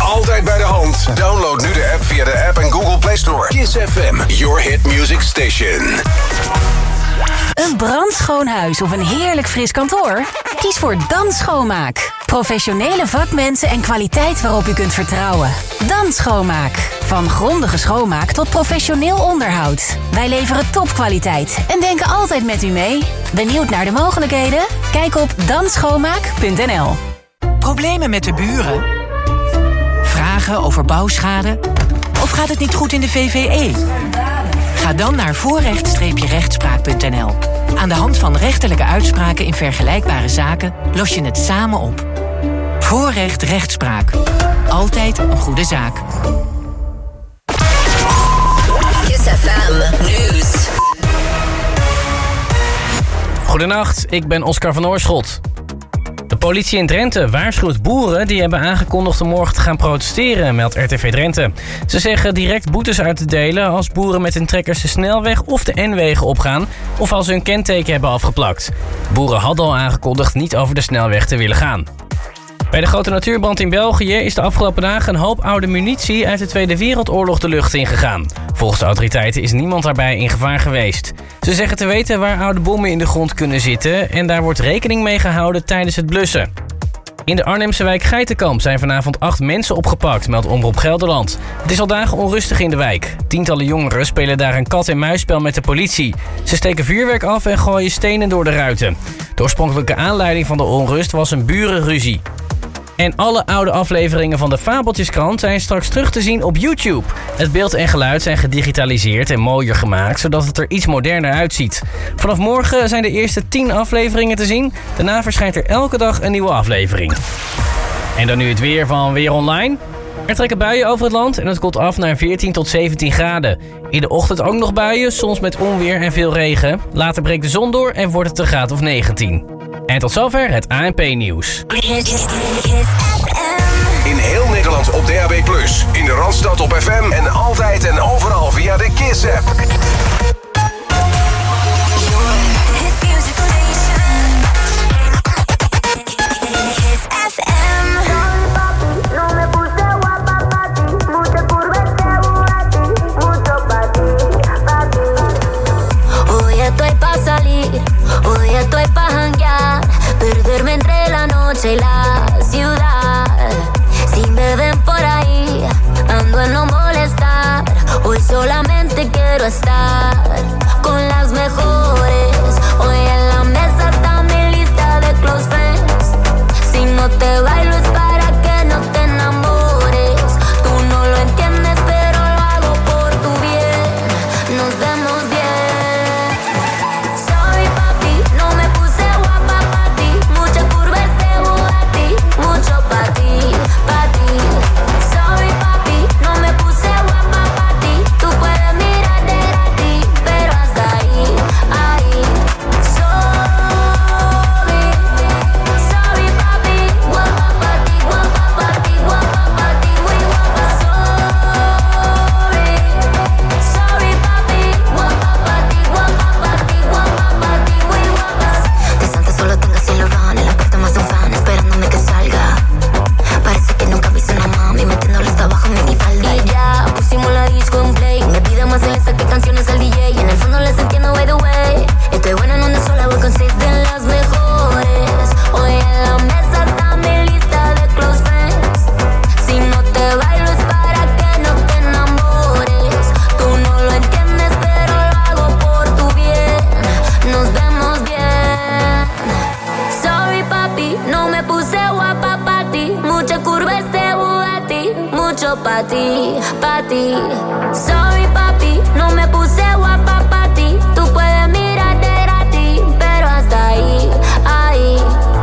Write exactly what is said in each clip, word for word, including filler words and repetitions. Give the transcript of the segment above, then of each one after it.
Altijd bij de hand. Download nu de app via de App en Google Play Store. Kiss F M, your hit music station. Een brandschoon huis of een heerlijk fris kantoor? Kies voor Dan Schoonmaak. Professionele vakmensen en kwaliteit waarop u kunt vertrouwen. Dan Schoonmaak. Van grondige schoonmaak tot professioneel onderhoud. Wij leveren topkwaliteit en denken altijd met u mee. Benieuwd naar de mogelijkheden? Kijk op dan schoonmaak punt n l. Problemen met de buren? Vragen over bouwschade? Of gaat het niet goed in de V V E? Ga dan naar voorrecht-rechtspraak punt n l. Aan de hand van rechterlijke uitspraken in vergelijkbare zaken los je het samen op. Voorrecht rechtspraak. Altijd een goede zaak. Kiss F M Nieuws. Goedenacht, ik ben Oscar van Oorschot. De politie in Drenthe waarschuwt boeren die hebben aangekondigd om morgen te gaan protesteren, meldt R T V Drenthe. Ze zeggen direct boetes uit te delen als boeren met hun trekkers de snelweg of de N-wegen opgaan of als ze hun kenteken hebben afgeplakt. Boeren hadden al aangekondigd niet over de snelweg te willen gaan. Bij de grote natuurbrand in België is de afgelopen dagen een hoop oude munitie uit de Tweede Wereldoorlog de lucht ingegaan. Volgens de autoriteiten is niemand daarbij in gevaar geweest. Ze zeggen te weten waar oude bommen in de grond kunnen zitten en daar wordt rekening mee gehouden tijdens het blussen. In de Arnhemse wijk Geitenkamp zijn vanavond acht mensen opgepakt, meldt Omroep Gelderland. Het is al dagen onrustig in de wijk. Tientallen jongeren spelen daar een kat-en-muisspel met de politie. Ze steken vuurwerk af en gooien stenen door de ruiten. De oorspronkelijke aanleiding van de onrust was een burenruzie. En alle oude afleveringen van de Fabeltjeskrant zijn straks terug te zien op YouTube. Het beeld en geluid zijn gedigitaliseerd en mooier gemaakt, zodat het er iets moderner uitziet. Vanaf morgen zijn de eerste tien afleveringen te zien. Daarna verschijnt er elke dag een nieuwe aflevering. En dan nu het weer van Weer Online. Er trekken buien over het land en het koelt af naar veertien tot zeventien graden. In de ochtend ook nog buien, soms met onweer en veel regen. Later breekt de zon door en wordt het een graad of negentien. En tot zover het A N P-nieuws. In heel Nederland op D A B plus, in de Randstad op F M en altijd en overal via de Kiss-app. Hoy estoy pa' janguear, perderme entre la noche y la ciudad. Si me ven por ahí, ando en no molestar. Hoy solamente quiero estar con las mejores. Hoy en la mesa está mi lista de close friends. Si no te bailo es para que no te enamores. Tú no lo entiendes, pero lo hago por tu bien. Nos vemos bien. Pa' ti, pa' ti. Sorry papi, no me puse guapa pa' ti. Tú puedes mirar de gratis, pero hasta ahí, ahí.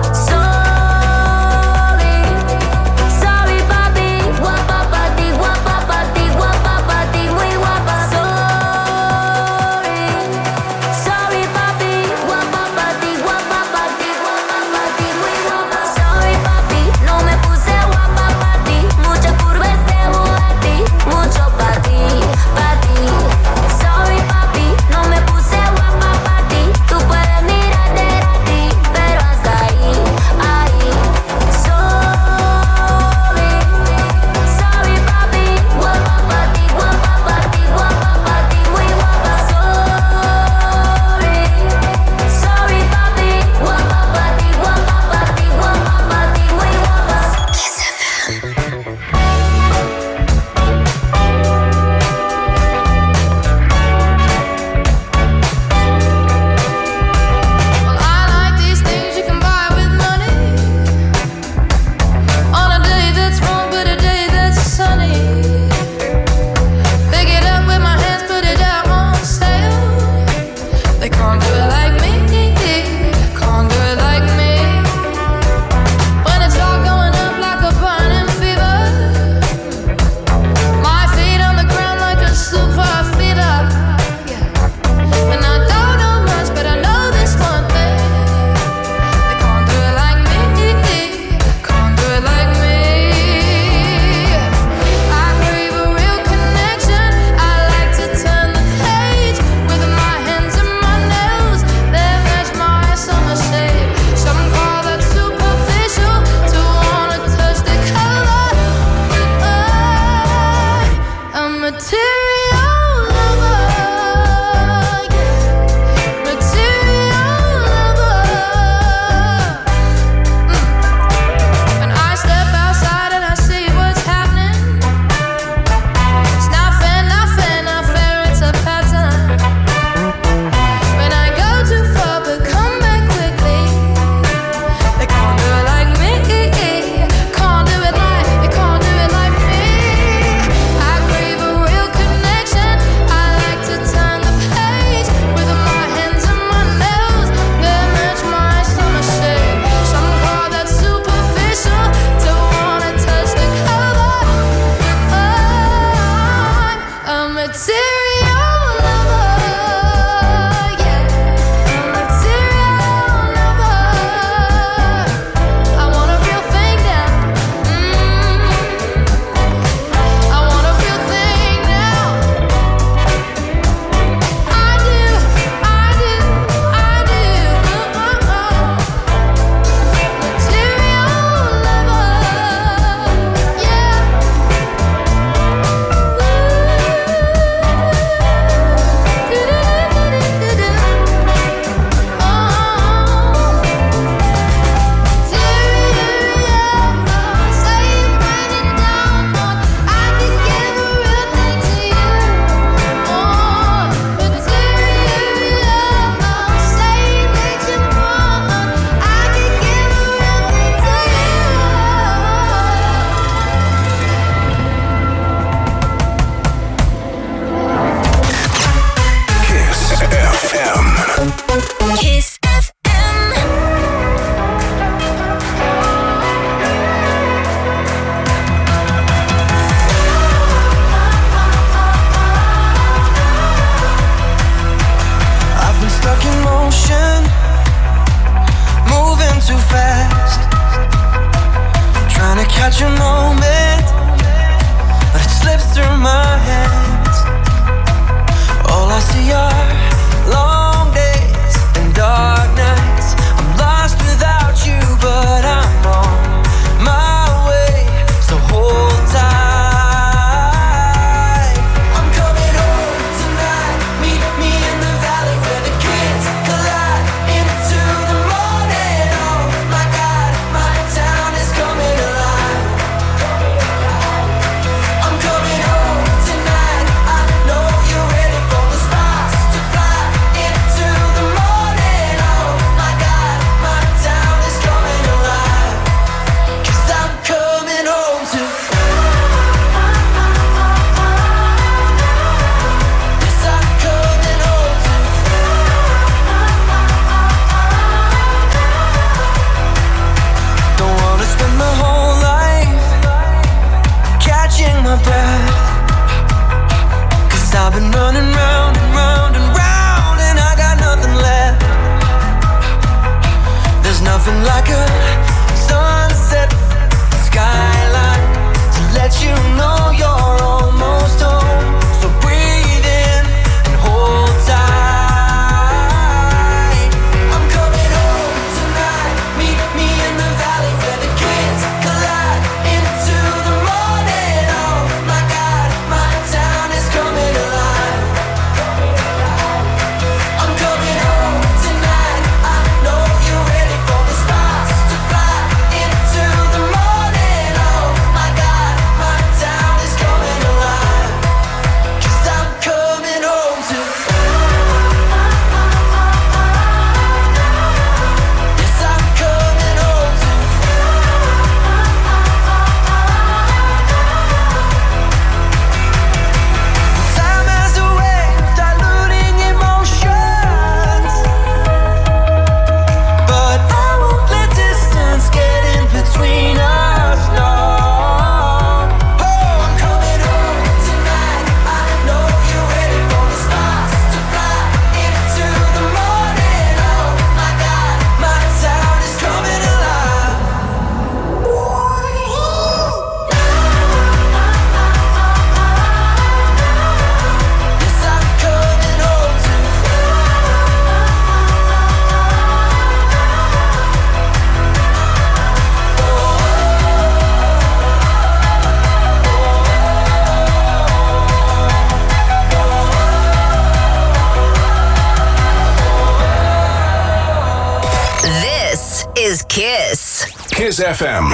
Sorry, sorry papi, guapa pa' ti, guapa pa' ti, guapa pa' ti, muy guapa. Sorry, sorry papi, guapa pa' ti, guapa pa' ti, guapa pa' ti, muy guapa. Sorry papi, no me puse guapa pa' ti. Muchas curvas de mucho pa' ti, pa' ti. catch a moment, but it slips through my hands. All I see are long days and dark nights. I'm lost without you, but I'm on my way, so hold tight. I'm coming home tonight. Meet me in the valley where the kids collide into the morning. Oh my God, my town is coming alive. I'm coming home tonight. I know you're ready for the stars to fly into the morning. Oh my God, my town is coming alive. 'Cause I'm coming home to. Yes, I'm coming home to. Don't wanna spend my whole life catching my breath, 'cause I've been running round and round and round and I got nothing left. There's nothing like a sunset skyline to let you know you're almost home. So breathe in and hold tight. I'm coming home tonight. Meet me in the valley where the kids collide into the morning. Oh my God, my town is coming alive. I'm coming home tonight. I know you're ready for the stars to fly into the morning. Oh my God, my town is coming alive. 'Cause I'm coming home to. Yes, I'm coming home to. Time has a way of diluting emotions, but I won't let distance get in between us, no. Oh, I'm coming home tonight. I know you're ready for the stars to fly into the morning. Oh my God, my town is coming alive. Yes, I'm coming home to. This is Kiss. Kiss F M.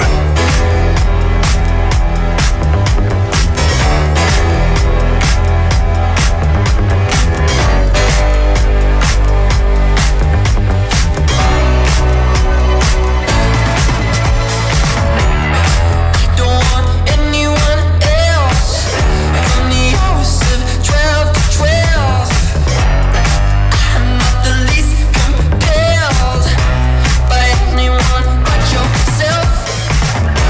Don't want anyone else. I'm the host of twelve to twelve. I'm not the least compelled by anyone but yourself.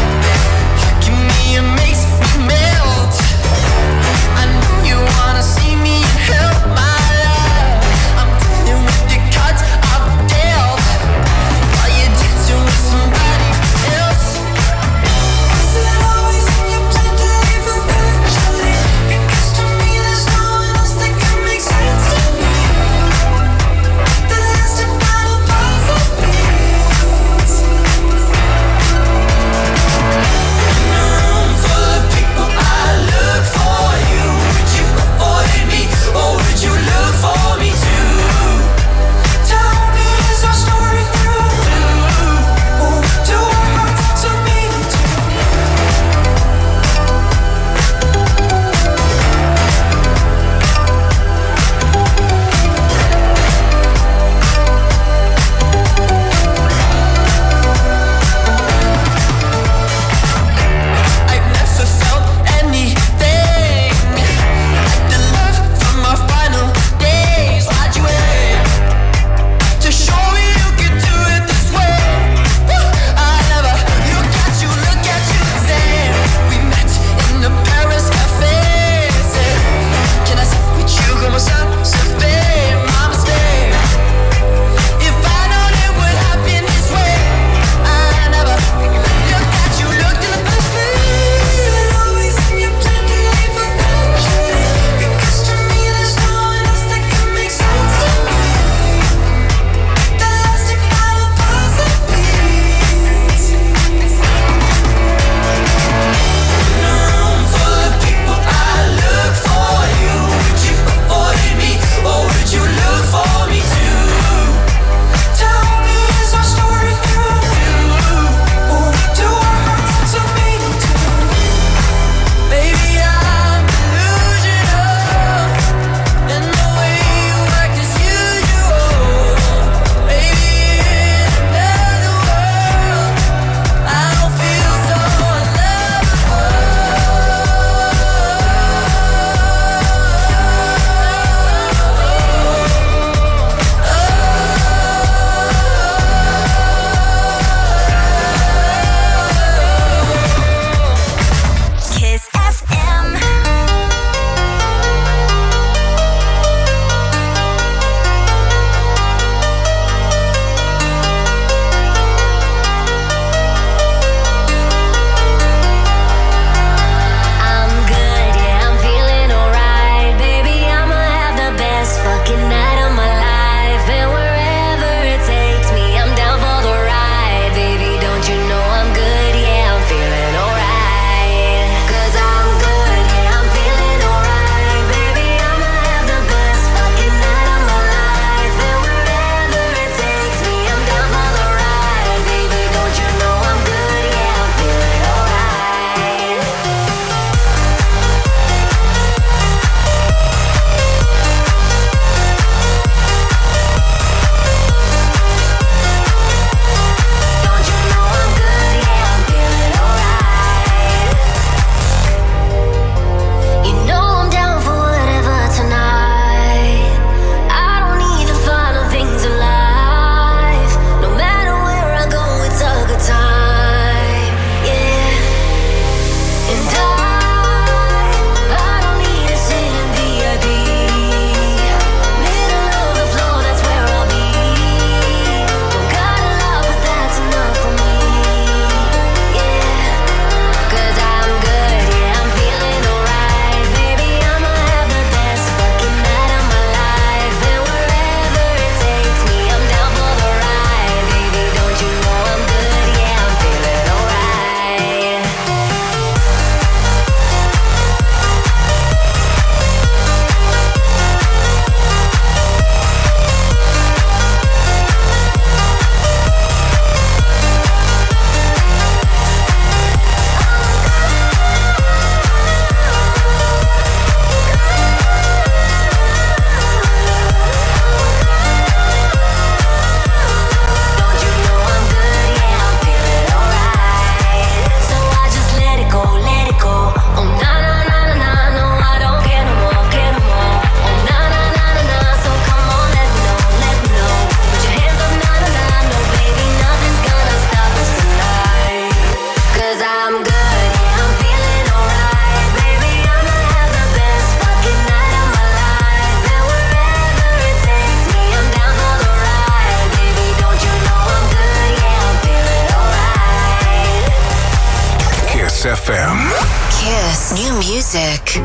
Kiss F M. Kiss. New music.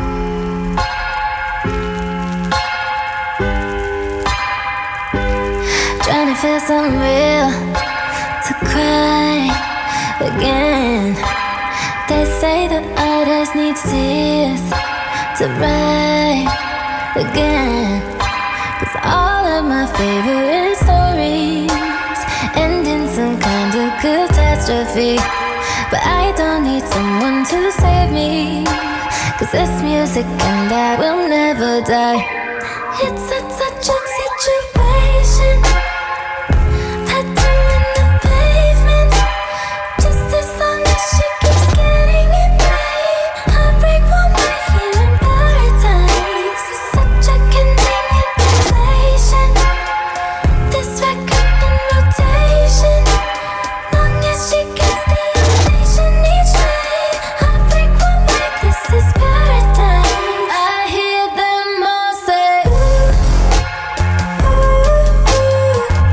Trying to feel something real to cry again. They say that artists need tears to write again. Cause all of my favorite stories end in some kind of catastrophe. But I don't need someone to save me, cause this music and I will never die. It's a touch of situation, pattern in the pavement. Just as long as she keeps getting it right, heartbreak won't be here in paradise. It's such a convenient relation, this record in rotation. Long as she gets the ovation each night, heartbreak won't make this is paradise. I hear them all say ooh, ooh, ooh.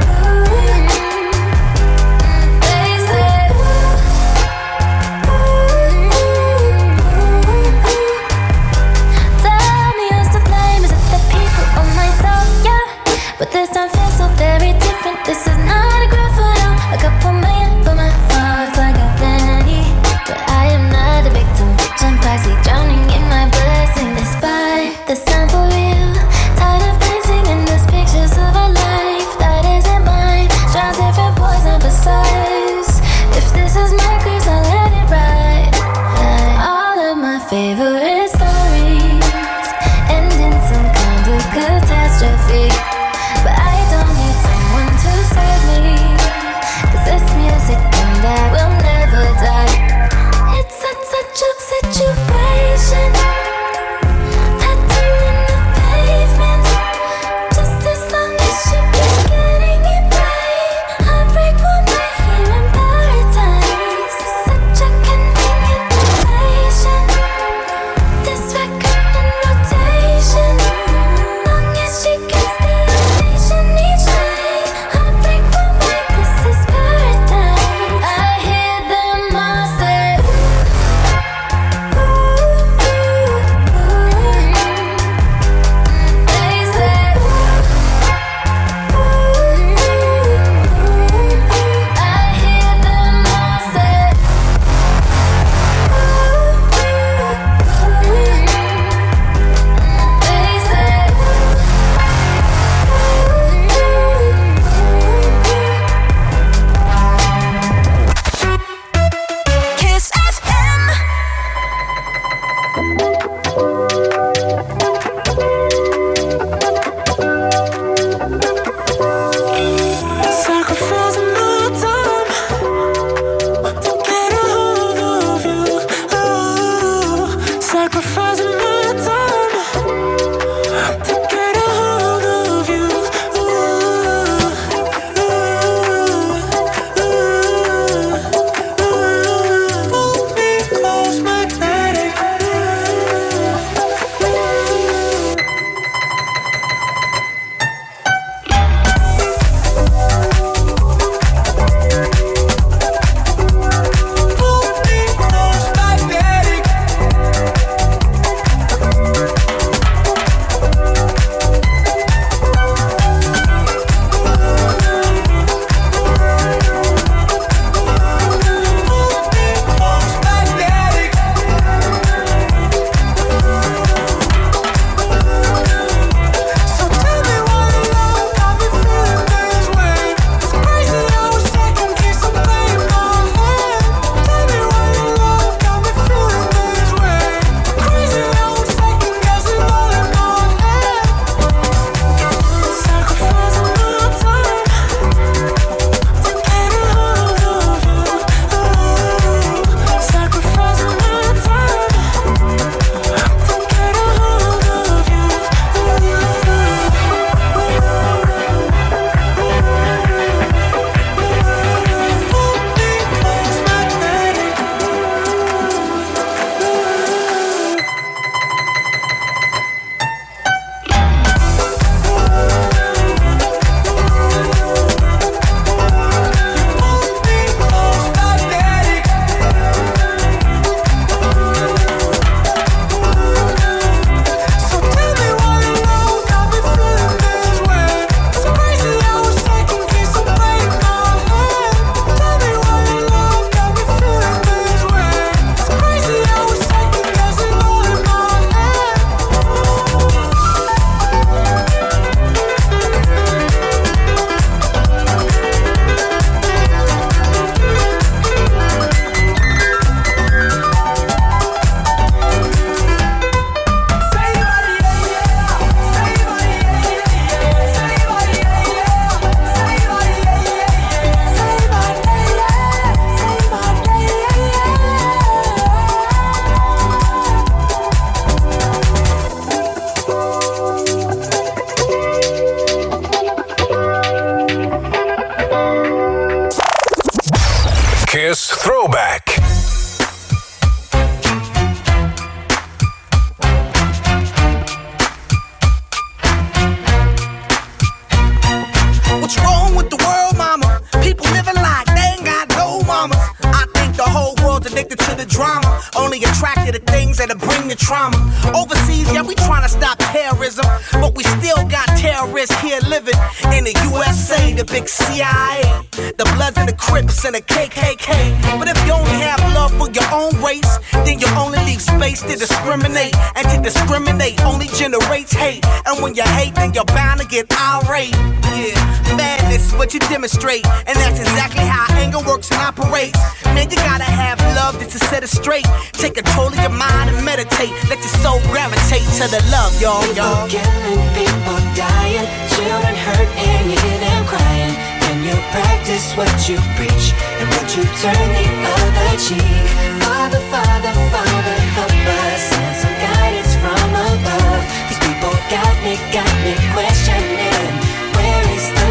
only attracted to things that'll bring the trauma. Overseas, yeah, we trying to stop terrorism, but we still got terrorists here living in the U S A, the big C I A, the Bloods and the Crips and the K K K. But if you only have love for your own race, then you only leave space to discriminate, and to discriminate only generates hate. And when you hate, then you're bound to get irate. Yeah, madness is what you demonstrate, and that's exactly how anger works and operates. Man, you gotta have love just to set it straight. Take control of your mind and meditate. Let your soul gravitate to the love, y'all. People killing, people dying, children hurt and you hear them crying. When you practice what you preach, and would you turn the other cheek? Father, Father, Father, help us, send some guidance from above. These people got me, got me questioning, where is the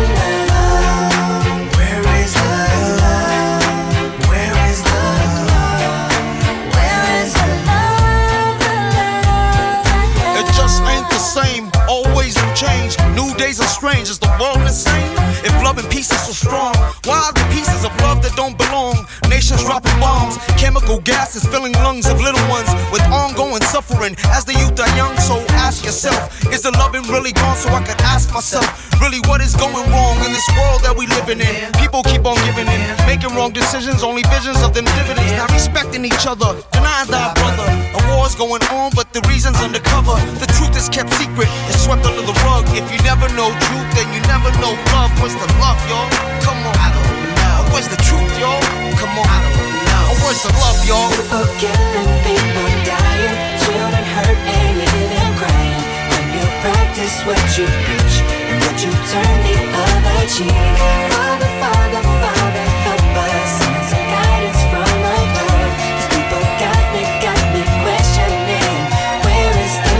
love? Where is the love? Where is the love? Where is the love? The love, the love? It just ain't the same, always new change. New days are strange, is the world insane? If love and peace is so strong, why are the pieces of love that don't belong? Nations dropping bombs, chemical gases filling lungs of little ones with ongoing suffering as the youth are young. So ask yourself, is the loving really gone? So I could ask myself, really what is going wrong in this world that we living in? People keep on giving in, making wrong decisions, only visions of them dividends. Not respecting each other, denying thy brother. A war's going on, but the reason's undercover. The truth is kept secret, it's swept under the rug. If you never know truth, then you never know love. Where's the love, y'all? Come on, I don't know. Where's the truth, y'all? Come on, I don't know. Where's the love, y'all? People killing, people dying, children hurt and you hear them crying. When you practice what you preach, and would you turn the other cheek? Father, Father, Father, help us, send some guidance from above. These people got me, got me questioning, where is the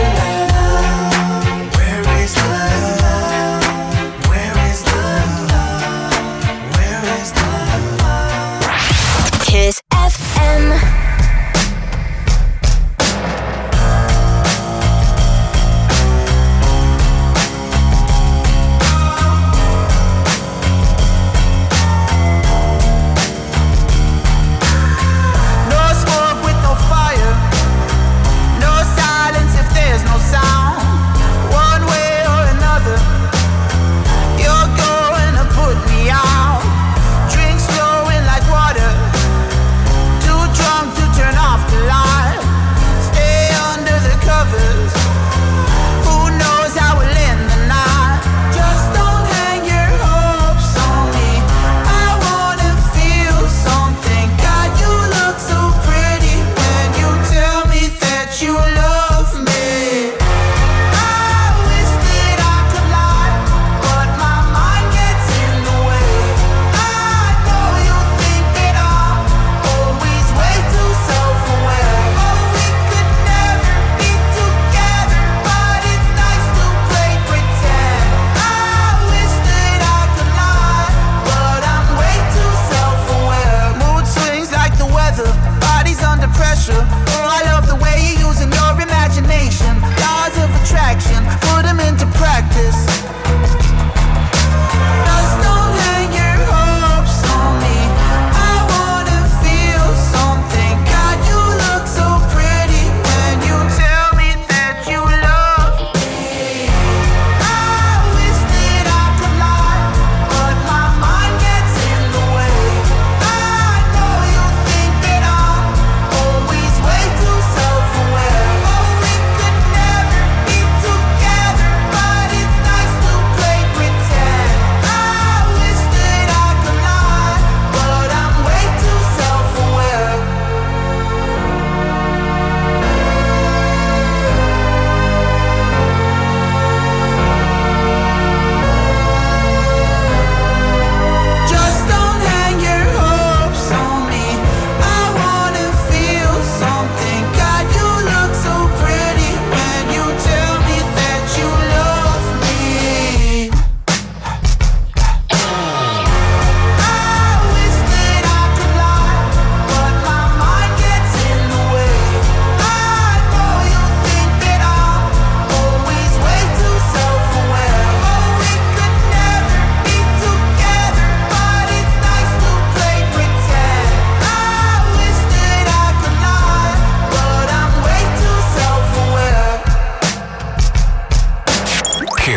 love? Where is the love? Where is the love? Where is the love? Kiss F M.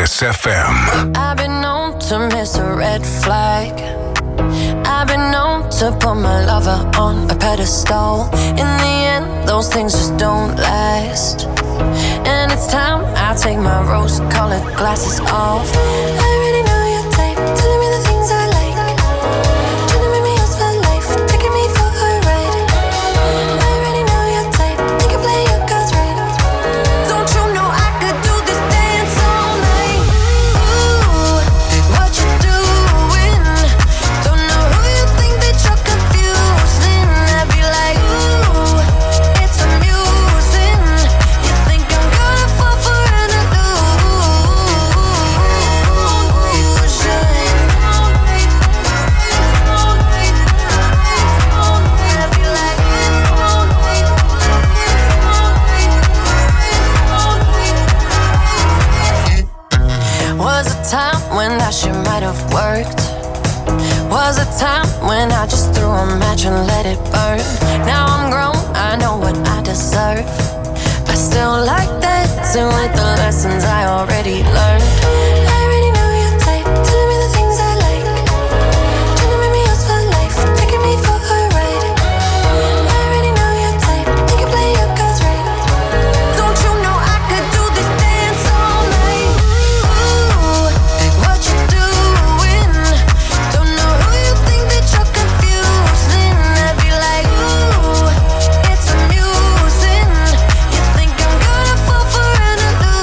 Kiss F M. I've been known to miss a red flag. I've been known to put my lover on a pedestal. In the end, those things just don't last. And it's time I take my rose-colored glasses off. I already know your type, telling me the things I like. Trying to make me yours for life, taking me for a ride. I already know your type, you can play your cards right. Don't you know I could do this dance all night? Ooh, what you doing? Don't know who you think that you're confusing. I'd be like, ooh, it's amusing. You think I'm gonna fall for an Was a time when that shit might have worked. Was a time when I just threw a match and let it burn. Now I'm grown, I know what I deserve. I still like dancing with the lessons I already learned. I already know your type, telling me the things I like. Trying to make me yours for life, taking me for a ride. I already know your type, you can play your cards right. Don't you know I could do this dance all night? Ooh, what you doing? Don't know who you think that you're confusing. I'd be like, ooh, it's amusing. You think I'm gonna fall for an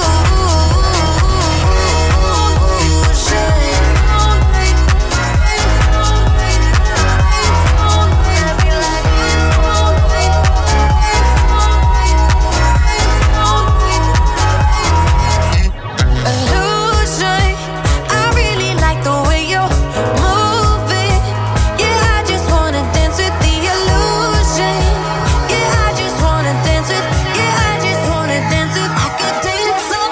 illusion. I really like the way you're moving. Yeah, I just wanna dance with the illusion. Yeah, I just wanna dance with. Yeah, I just wanna dance with. I could dance all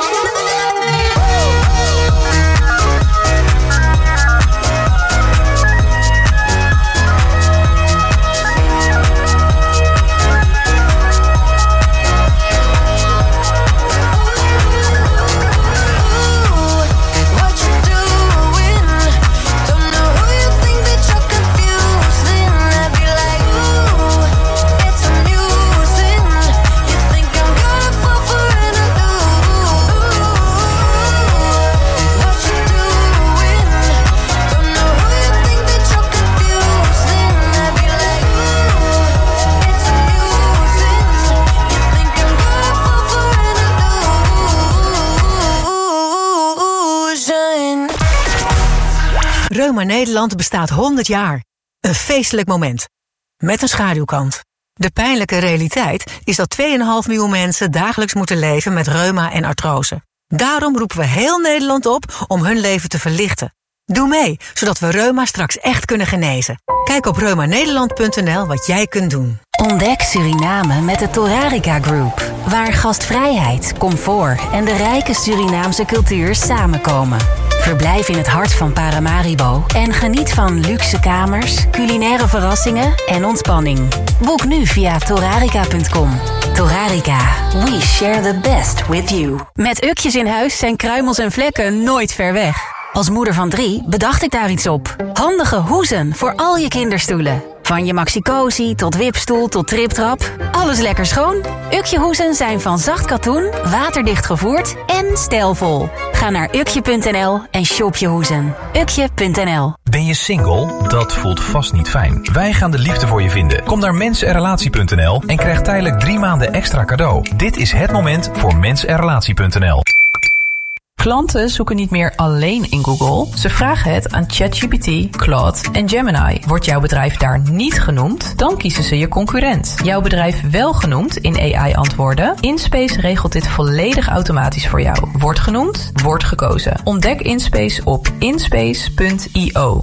what you doing? Don't know who you think that you're confusing. I'd be like, ooh, it's amusing. You think I'm gonna fall for an illusion? What you doing? Don't know who you think that you're confusing. I'd be like, ooh, it's amusing. You think I'm gonna fall for an illusion? Reuma Nederland bestaat honderd jaar. Een feestelijk moment. Met een schaduwkant. De pijnlijke realiteit is dat twee komma vijf miljoen mensen dagelijks moeten leven met reuma en artrose. Daarom roepen we heel Nederland op om hun leven te verlichten. Doe mee, zodat we reuma straks echt kunnen genezen. Kijk op reuma nederland punt n l wat jij kunt doen. Ontdek Suriname met de Torarica Group. Waar gastvrijheid, comfort en de rijke Surinaamse cultuur samenkomen. Verblijf in het hart van Paramaribo en geniet van luxe kamers, culinaire verrassingen en ontspanning. Boek nu via torarica punt com. Torarica, we share the best with you. Met ukjes in huis zijn kruimels en vlekken nooit ver weg. Als moeder van drie bedacht ik daar iets op. Handige hoezen voor al je kinderstoelen. Van je maxi-cosi tot wipstoel tot triptrap. Alles lekker schoon. Ukje hoezen zijn van zacht katoen, waterdicht gevoerd en stijlvol. Ga naar ukje punt n l en shop je hoezen. ukje punt n l. Ben je single? Dat voelt vast niet fijn. Wij gaan de liefde voor je vinden. Kom naar mens en relatie punt n l en krijg tijdelijk drie maanden extra cadeau. Dit is het moment voor mens en relatie punt n l. Klanten zoeken niet meer alleen in Google. Ze vragen het aan ChatGPT, Claude en Gemini. Wordt jouw bedrijf daar niet genoemd, dan kiezen ze je concurrent. Jouw bedrijf wel genoemd in A I-antwoorden? InSpace regelt dit volledig automatisch voor jou. Wordt genoemd, wordt gekozen. Ontdek InSpace op inspace punt i o.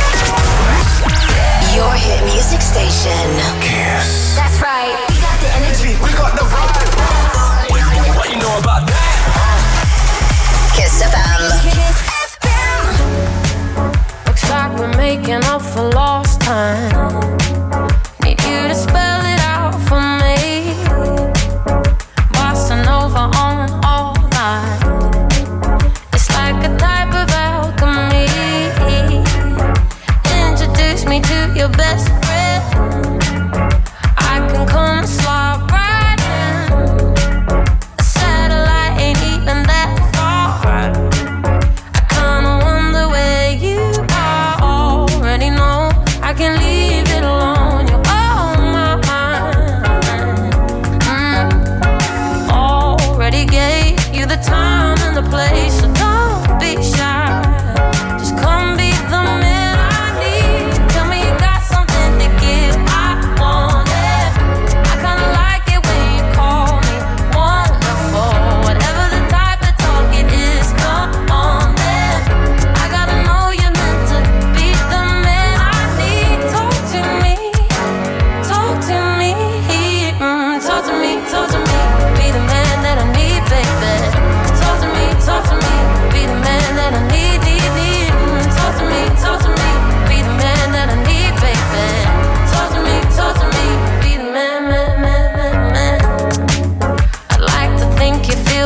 Your hit music station. Kiss. That's right. We got the energy. We got the vibe. What you know about that? Kiss F M. Kiss F M. Looks like we're making up for lost time. Need you to spell it out for me. Bossa Nova on all night. It's like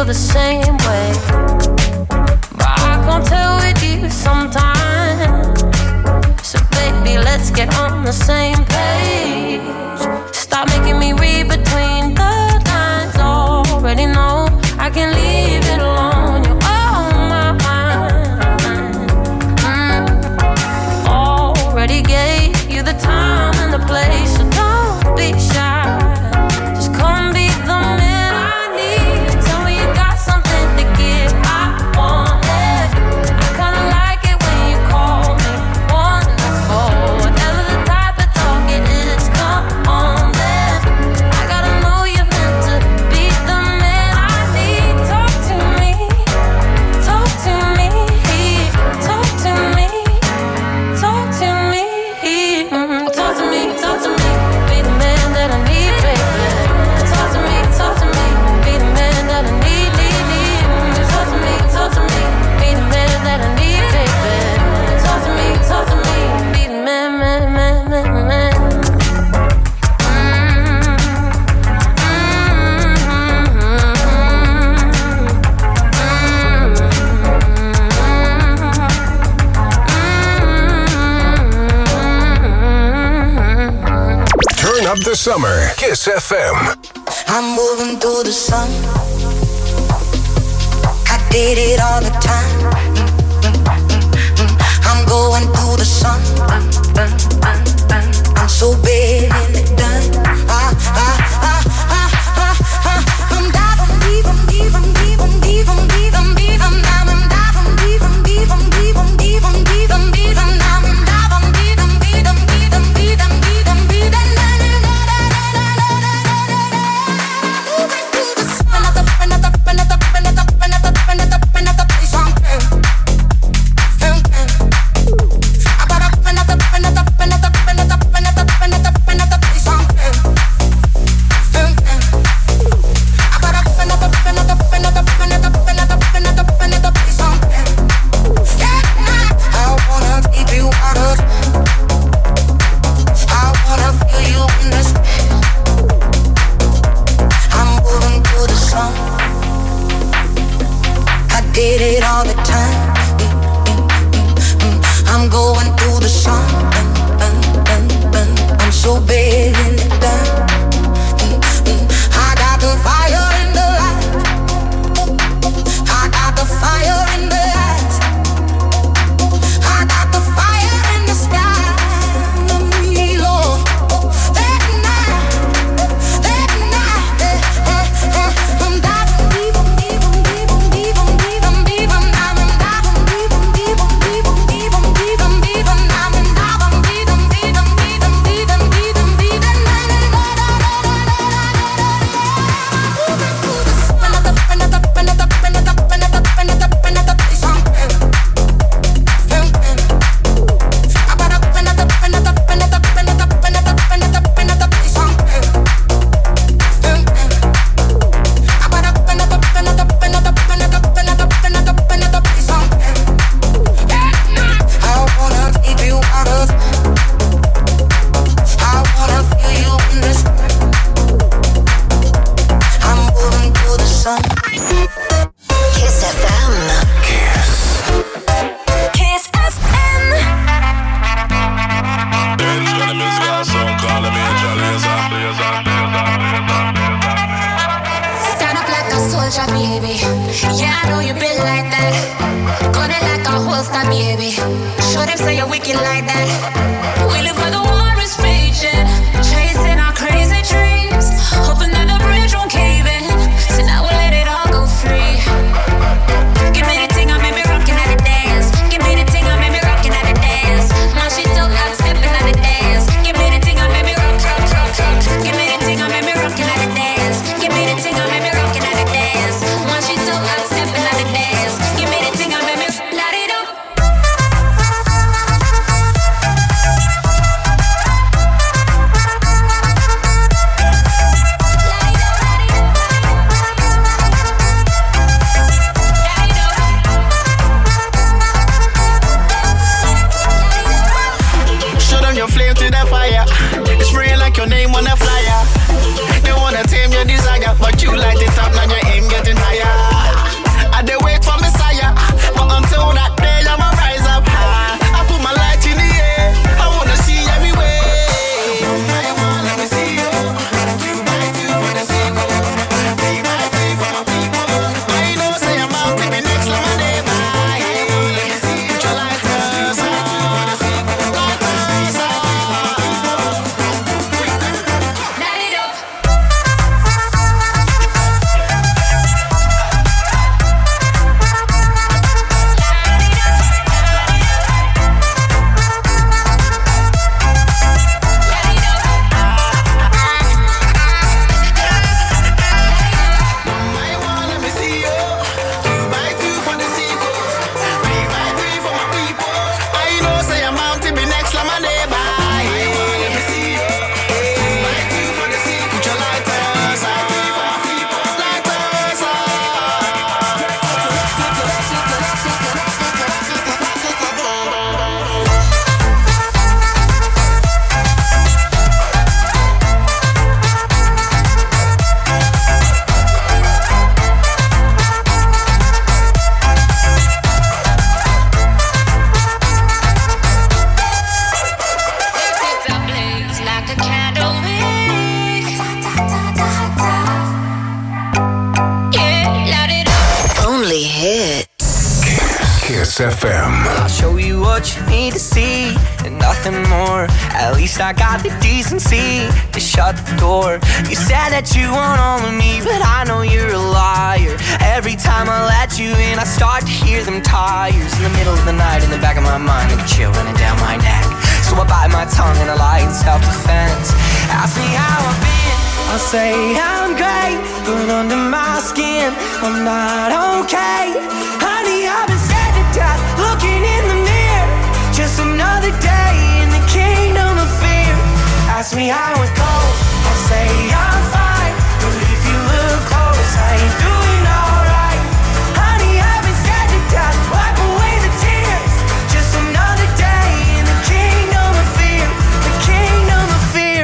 the same way. But I can't tell with you sometimes. So baby, let's get on the same page. Stop making me read between the lines. Already know I can leave it alone. You're on my mind. mm. Already gave you the time and the place, so don't be shy. Just come be the man I need. Tell me you got something to give. I want it. I kinda like it when you call me wonderful. Whatever the type of talk it is, come on then. I gotta know you're meant to be the man I need. Talk to me, talk to me, talk to me, talk to me, mm, talk to me, talk to me. Be the man that I need, baby. Talk to me, talk to me. Be the man that I need, need, need. Mm, talk to me, talk to me. Be the man that I need, baby. Talk to me, talk to me. Be the man, man, man, man, man. Turn up the summer. Kiss F M. I'm moving through the sun. I did it all the time. I'm going through the sun. I'm so big and it done. Ah, ah, ah, ah, ah, ah. I'm diving deep, I'm deep, I'm deep, I'm deep, I'm deep, I'm deep, I'm down. I'm diving deep, I'm deep, I'm deep, I'm deep, I'm deep, I'm deep, I'm down. I'm diving deep, I'm deep, I'm deep, I'm deep, I'm deep, I'm deep, I'm down. Did it all the time. I'm going through the sun. I'm so big in the done. I got the fire in the light. I got the fire in the light. I got the fire in the sky. Lord, that night, that night, I'm diving deep, I'm deep, I'm deep, I'm deep, I'm deep. I'm deep, I'm diving deep, I'm deep, I'm deep, I'm deep, I'm deep, I'm deep, I'm diving deep, I'm deep, I'm deep, I'm deep, I'm deep, I'm deep, I'm deep, Kiss F M. Kiss. Kiss F M. Stand up like a soldier, baby. Yeah, I know you been like that. Gun it like a holster, baby. Show them say you're wicked like that. We live where the war is raging, chasing our crazy dreams, hoping that the bridge won't cave in. So now we'll let it all go free. Give me the thing, I made me rockin' at the dance. Give me the thing, I made me rockin' at the dance. Now she talk like steppin' at the dance. Give me the thing, I made me rock, rock, rock, rock. Give me the thing, I made me rockin' at the dance. Give me the thing, I made me rockin' at the dance. Now she talk like steppin' at the dance. Give me the thing, I made me light it up. Kiss F M. I'll show you what you need to see and nothing more. At least I got the decency to shut the door. You said that you want all of me, but I know you're a liar. Every time I let you in, I start to hear them tires in the middle of the night in the back of my mind, like a chill running down my neck. So I bite my tongue and I lie in self-defense. Ask me how I've been, I'll say I'm great, but under my skin, I'm not okay. Honey, I've been scared to death, looking in the mirror. Just another day in the kingdom of fear. Ask me how it goes, I'll say I'm fine, but if you look close, I ain't doing alright. Honey, I've been scared to death, wipe away the tears. Just another day in the kingdom of fear, the kingdom of fear.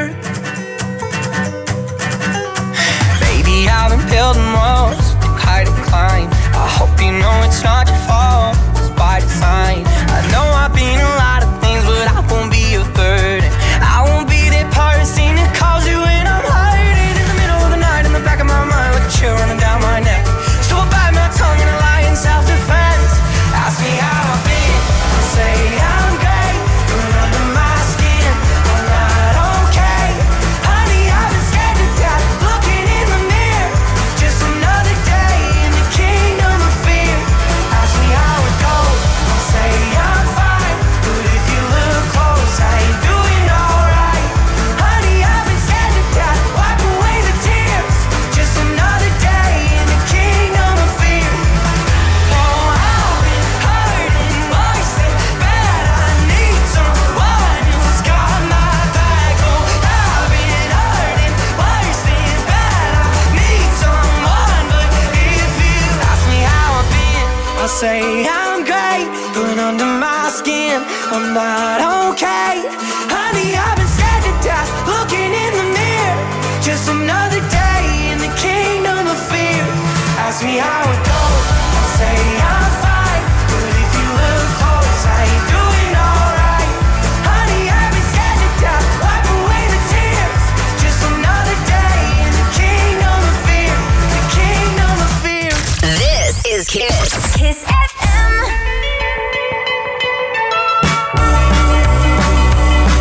Baby, I've been building walls, high to climb. I hope you know it's not your fault, it's by design. I know I've been a lot of things, but I won't be a burden. I won't be that person that calls you when I'm hiding in the middle of the night in the back of my mind, like a chill running down my neck. So I bite my tongue and I lie in self-defense. Ask me how I've been, I'll say I'm great, but under my skin, I'm not okay. Honey, I've been scared to death, looking in the mirror. Just another day in the kingdom of fear. Ask me how it goes, I'll say I'm fine, but if you look close, I ain't doing alright. Honey, I've been scared to death, wipe away the tears. Just another day in the kingdom of fear. Oh, I've been hurting worse than bad. I need someone who's got my back. Oh, I've been hurting worse than bad. I need someone, but if you ask me how I've been, I'll say I'm great, but under my skin, I'm not okay. Honey, I've been scared to death, looking in the mirror. Just another day in the kingdom of fear. Ask me how it goes, I'll say I'm fine, but if you look close, I ain't doing alright. Honey, I've been scared to death, wipe away the tears. Just another day in the kingdom of fear, the kingdom of fear. This is Kiss. Kiss F M.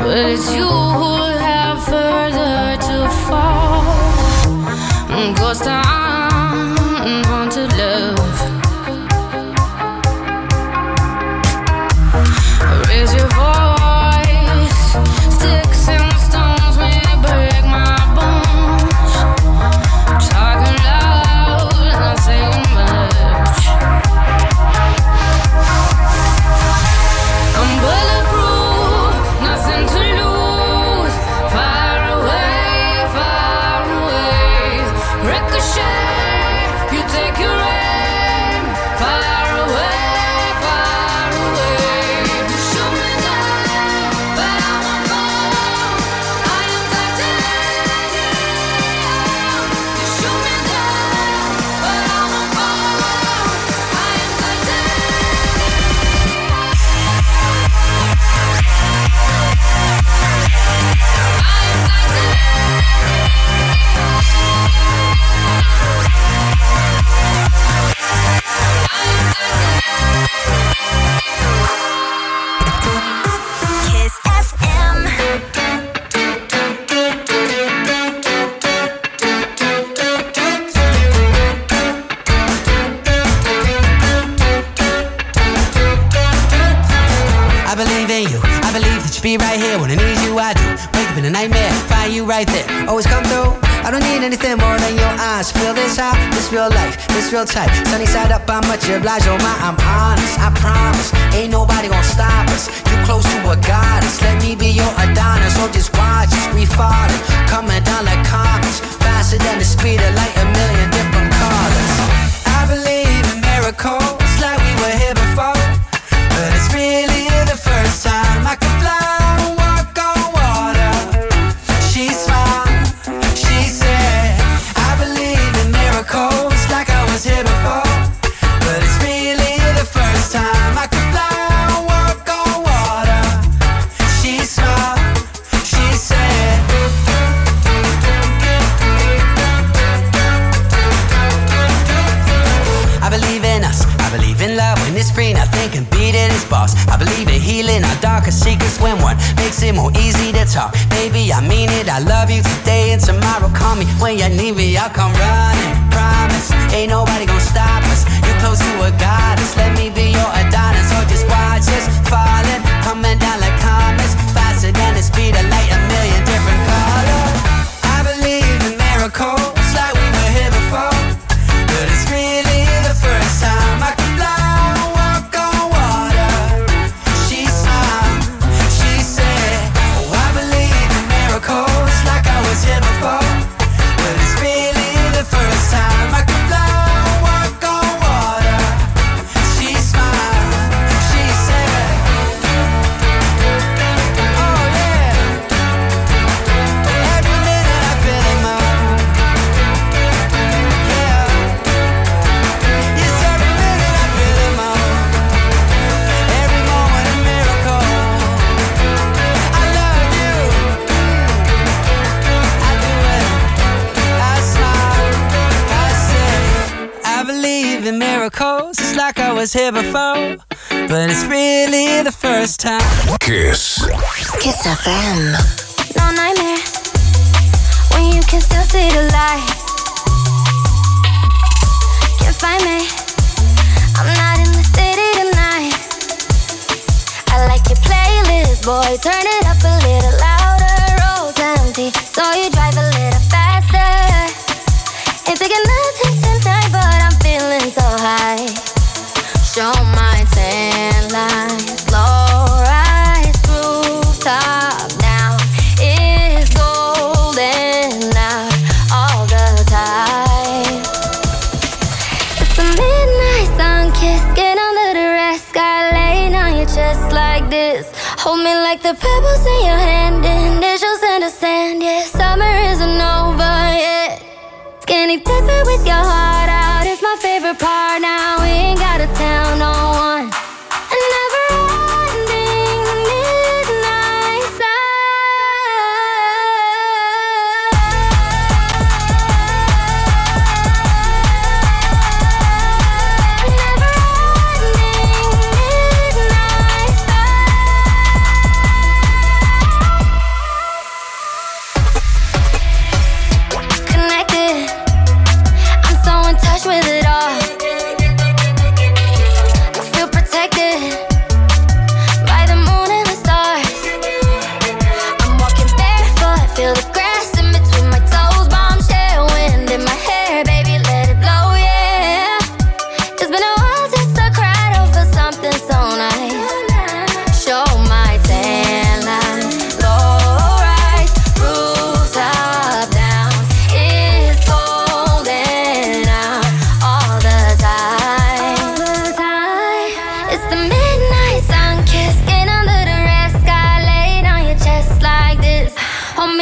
But it's you who have further to fall. Ghost town, haunted love. Raise your voice. Sticks and stones may break my bones. Talking loud, not saying much. I'm bulletproof, nothing to lose. Far away, far away. Ricochet, you take your aim. Far away, far away. You shoot me down, but I won't fall. I am titanium. You shoot me down, but I won't fall. I am Kiss F M. I believe in you, I believe that you be right here. When I need you, I do. Wake up in a nightmare, find you right there. Always come through, I don't need anything more than your eyes. Feel this high, this real life, this real tight. Sunny side up, I'm much obliged, oh my, I'm honest. I promise, ain't nobody gonna stop us. You close to a goddess, let me be your Adonis. So just watch us, we falling, coming down like comets. Faster than the speed of light, a million different colors. I believe in miracles, like we were here before. But it's really the first time I can fly and walk on water. She smiled, she said, I believe in miracles like I was here before. But it's really the first time I can fly and walk on water. She smiled, she said. I believe in us, I believe in love when it's free, nothing can beat it, it's boss. I believe in healing our darkest secrets when one makes it more easy to talk. Baby, I mean it, I love you today and tomorrow. Call me when you need me, I'll come running. Promise, ain't nobody gonna stop us. You're close to a goddess, let me be your Adonis. So just watch us falling, coming down like comets. Faster than the speed of light, a million different colors. I believe in miracles like we were here before. But it's really the first time I can fly and walk on water. She smiled, she said, oh, I believe in miracles like I was here before. But it's really the first time I can fly and walk on water. She smiled, she said, oh yeah. Every minute I feel it more. Yes, every minute I feel it more. Every moment a miracle. I love you. I do it. I smile. I say, I believe in miracles. It's like I was here before, but it's really the first time. Kiss. Kiss F M. No nightmare when you can still see the light. Can't find me, I'm not in the city tonight. I like your playlist, boy, turn it up a little louder. Roads empty, so you drive a little faster. Ain't taking nothing tonight, but I'm feeling so high. Show my tan lines, low rise, rooftop down. It's golden out all the time. It's the midnight sun kiss, get under the rest. Sky laying on your chest like this. Hold me like the pebbles in your hand, initials in the sand. Yeah, summer isn't over yet. Skinny dipping with your heart out is my favorite part. Now we ain't gotta tell no one. A never-ending midnight sun. Never-ending midnight sun.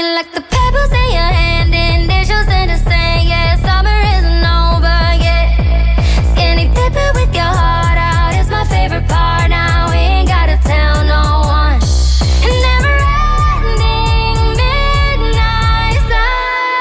me like the pebbles in your hand, and there's yours in the sand. Yeah, summer isn't over yet. Skinny dipping with your heart out is my favorite part. Now we ain't gotta tell no one. And never ending midnight sun.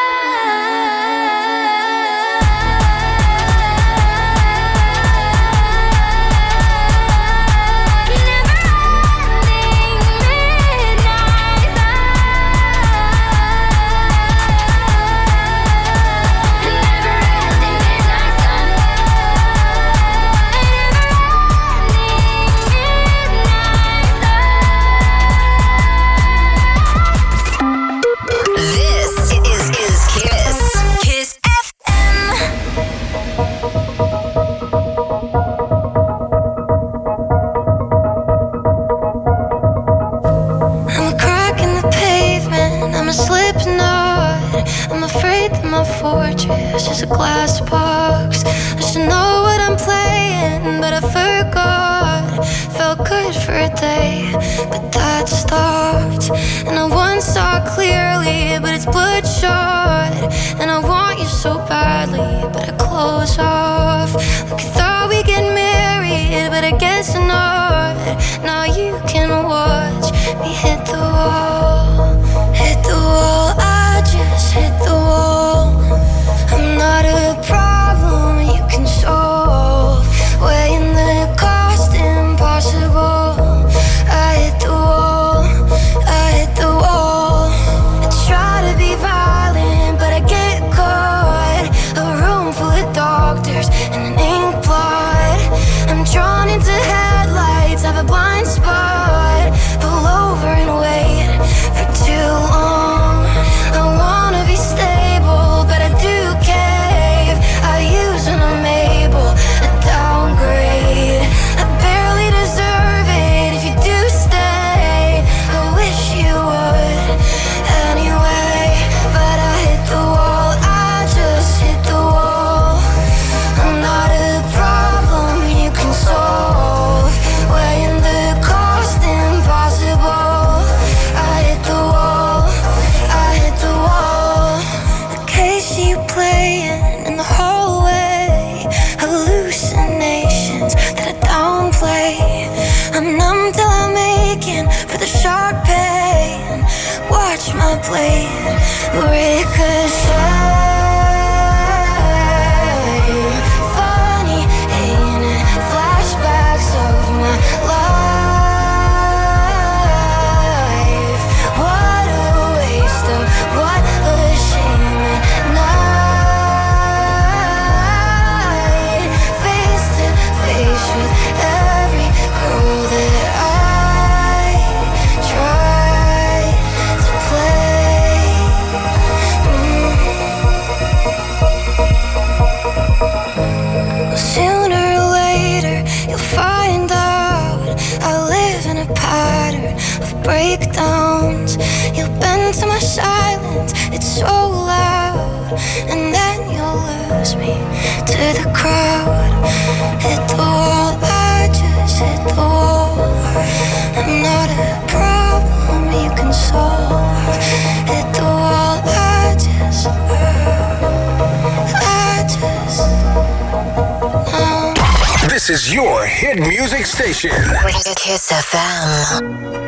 Fortress is a glass box. I should know what I'm playing, but I forgot. Felt good for a day, but that stopped. And I once saw clearly, but it's bloodshot. And I want you so badly, but I close off. Like I thought we'd get married, but I guess not. Now you can watch me hit the wall. Hit the wall, I just hit the wall. I'm not a problem you can solve. Weighing the cost impossible. I hit the wall, I hit the wall. I try to be violent, but I get caught. A room full of doctors and an ink blot. I'm drawn into headlights, have a blind spot. Pull over and wait for too long. I wanna be stable, but I do cave. I use when I'm able, I downgrade. I barely deserve it if you do stay. I wish you would anyway, but I hit the wall, I just hit the wall. I'm not a problem you can solve. Weighing the cost impossible. I hit the wall, I hit the wall. The case you playing in the hallway. Hallucinations that I downplay. I'm numb till I'm aching for the sharp pain. Watch my blade ricochet. Funny, ain't it? Flashbacks of my life. What a waste of, what a shame at night. Face to face with every girl that I try to play. Mm. Sooner or later you'll find out I live in a pattern of breakdowns. You'll bend to my silence, it's so loud. And then you'll lose me to the crowd. Hit the wall, I just hit the wall. I'm not a problem you can solve. Hit the wall, I just, I just, no. This is your hit music station. Kiss F M.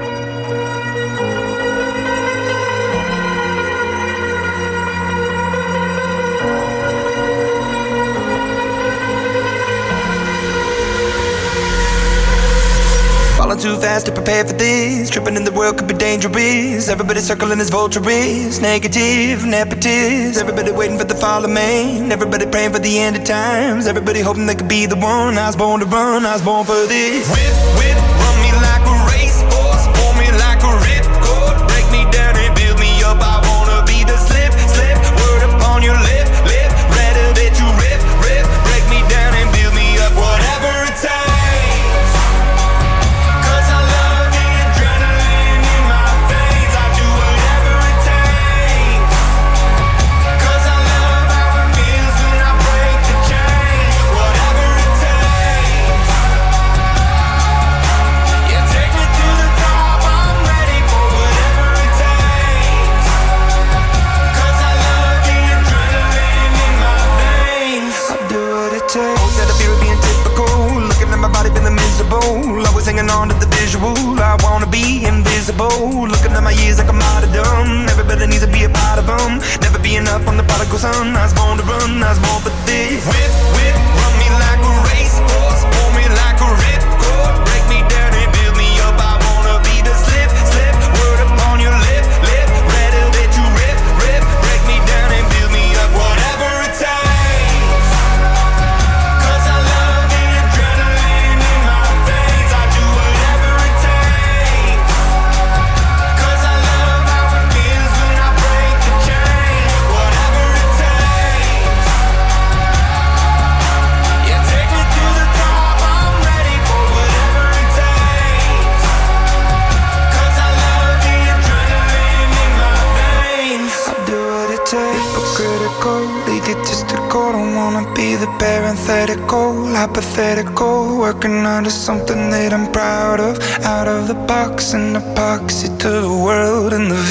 Falling too fast to prepare for this. Tripping in the world could be dangerous. Everybody circling as vultures. Negative, nepotist. Everybody waiting for the fall of man. Everybody praying for the end of times. Everybody hoping they could be the one. I was born to run, I was born for this. Whip, whip, run me like a racehorse. Pull me like a ripcord. Break me down and build me up. I wanna be the slip, slip. Word upon your lip, lip. Rather that you rip, rip. Break me down and build me up. Whatever it takes. sun. I was born to run, I was born for this. Whip, whip, run me like a racehorse, pull me like a ripcord, break me down and build me up. I wanna be the slip, slip, word upon your lip, lip, ready that you rip, rip, break me down and build me up. Whatever it takes, 'cause I love the adrenaline in my veins. I do whatever it takes, 'cause I love how it feels when I break the chain. Whatever it takes, yeah, take me to the top. I'm ready for whatever it takes, 'cause I love the adrenaline in my veins. I'll do what it takes, but critical, egotistical. Don't wanna be the parenthetical, hypothetical. Working under something that I'm proud of. Out of the box and epoxy to the world and the